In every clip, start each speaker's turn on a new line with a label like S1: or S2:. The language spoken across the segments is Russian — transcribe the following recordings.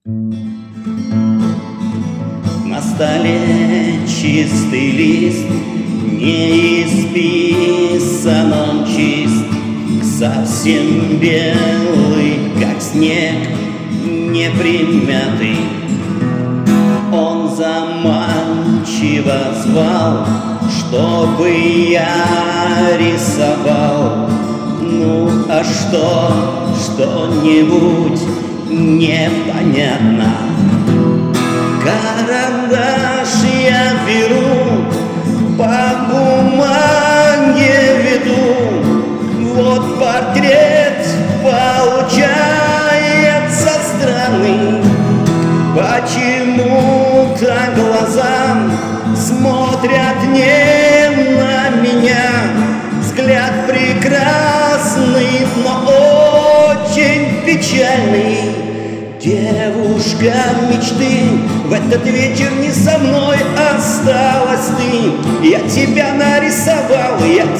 S1: На столе чистый лист, не исписан он чист, совсем белый, как снег, непримятый. Он заманчиво звал, чтобы я рисовал. Ну а что-нибудь непонятно. Карандаш я беру, по бумаге веду. Вот портрет получается странный. Почему-то глаза смотрят не на меня. Взгляд прекрасный, но очень печальный. Девушка мечты, в этот вечер не со мной осталась ты. Я тебя нарисовал,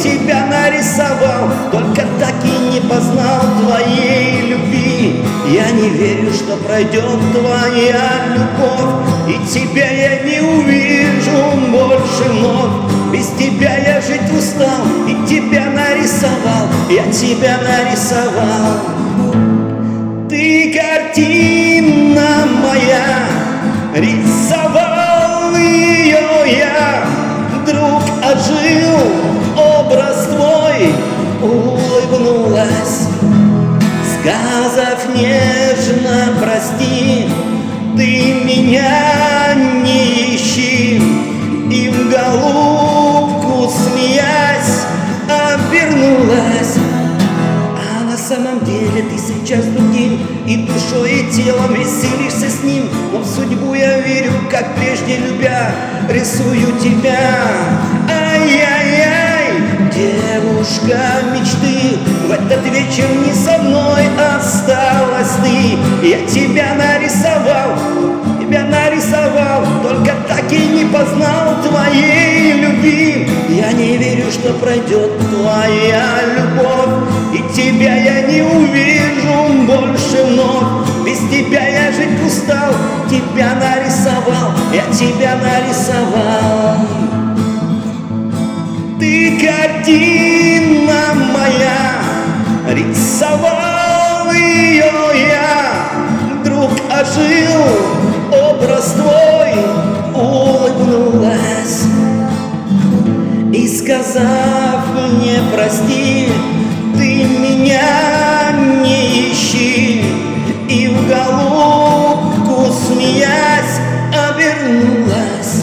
S1: только так и не познал твоей любви. Я не верю, что пройдет твоя любовь, и тебя я не увижу больше вновь. Без тебя я жить устал, и тебя нарисовал, я тебя нарисовал. Ты картина моя, рисовал ее я. Вдруг ожил образ твой, улыбнулась, сказав нежно прости. Ты меня не ищи, и в голубку смеясь обернулась. На самом деле ты сейчас другим, и душой, и телом веселишься с ним. Но в судьбу я верю, как прежде любя, рисую тебя. Ай-яй-яй, девушка мечты, в этот вечер не со мной осталась ты. Я тебя нарисовал, только так и не познал твоей любви. Я не верю, что пройдет твоя любовь, и тебя я не увижу больше вновь. Без тебя я жить устал, тебя нарисовал, я тебя нарисовал. Ты картина моя, рисовал ее я. Вдруг ожил образ твой, улыбнулась, и сказав мне прости, ты меня не ищи, и в голубку смеясь обернулась.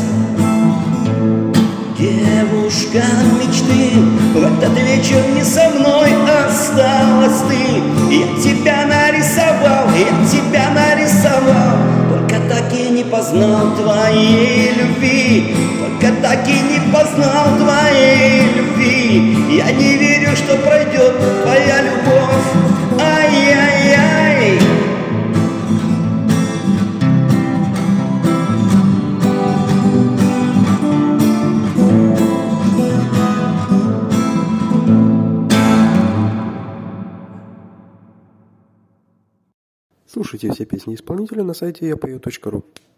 S1: Девушка мечты, в этот вечер не со мной осталась ты. Я тебя нарисовал, только так и не познал твоей любви, только так и не познал твоей любви. Я не верю, что пройдет твоя любовь. Ай-яй-яй.
S2: Слушайте все песни исполнителя на сайте yapою.ru.